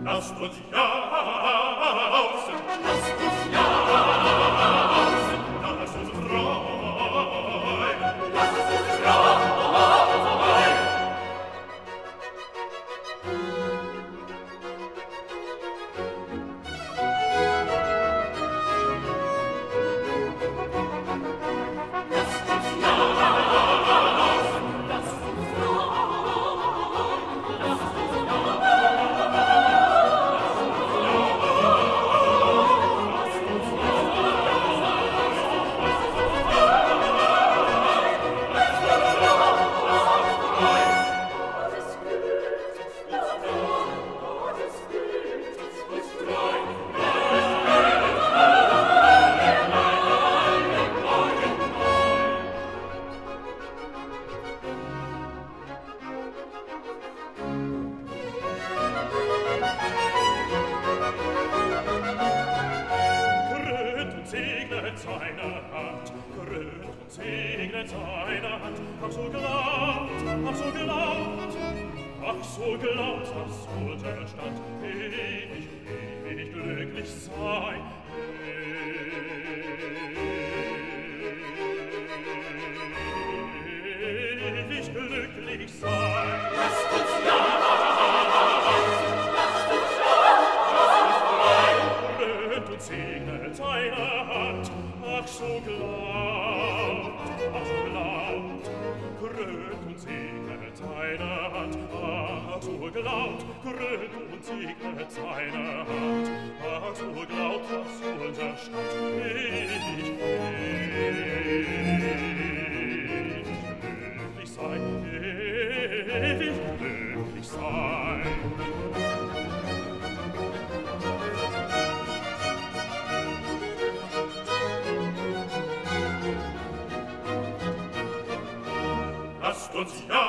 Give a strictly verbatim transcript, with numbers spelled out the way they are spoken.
Lasst uns jausen, lasst uns jausen, lasst uns freuen, lasst uns freuen. Seine Hand, grünt und segnet seine Hand. Ach so glaubt, ach so glaubt, ach so glaubt, dass unser Stand ewig, ewig glücklich sei. Ewig glücklich sei. Lasst uns jausen, lasst uns jausen, grünt und segnet seine Hand. Ach so glaubt, ach so glaubt, grünt und segnet seine Hand. Ach so glaubt, grünt und segnet seine Hand. Ach so glaubt, dass unser Stand ewig, ewig glücklich sei, ewig glücklich sei. Lasst uns ja